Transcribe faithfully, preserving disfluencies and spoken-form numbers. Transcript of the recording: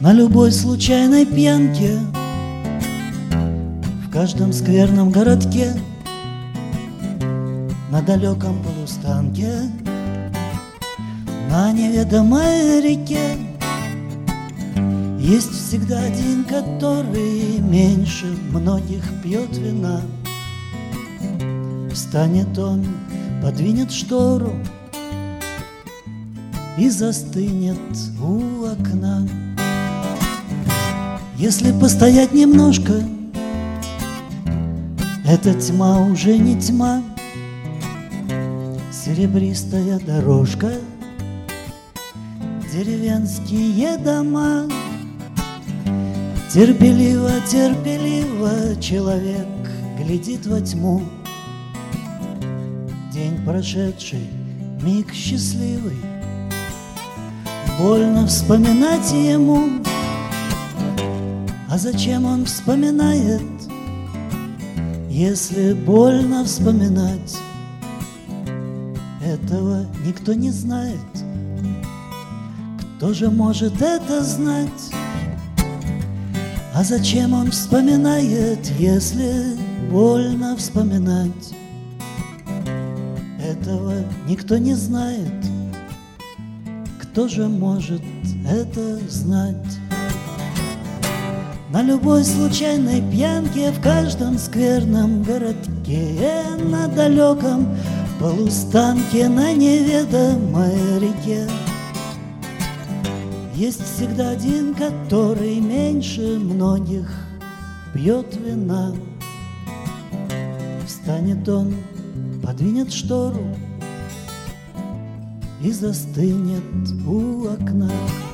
На любой случайной пьянке, в каждом скверном городке, на далеком полустанке, на неведомой реке есть всегда один, который меньше многих пьет вина. Встанет он, подвинет штору и застынет у окна. Если постоять немножко, эта тьма уже не тьма. Серебристая дорожка, деревенские дома. Терпеливо, терпеливо человек глядит во тьму. День прошедший, миг счастливый, больно вспоминать ему. А зачем он вспоминает, если больно вспоминать? Этого никто не знает. Кто же может это знать? А зачем он вспоминает, если больно вспоминать? Этого никто не знает. Кто же может это знать? На любой случайной пьянке, в каждом скверном городке, на далеком полустанке, на неведомой реке есть всегда один, который меньше многих пьет вина. Встанет он, подвинет штору и застынет у окна.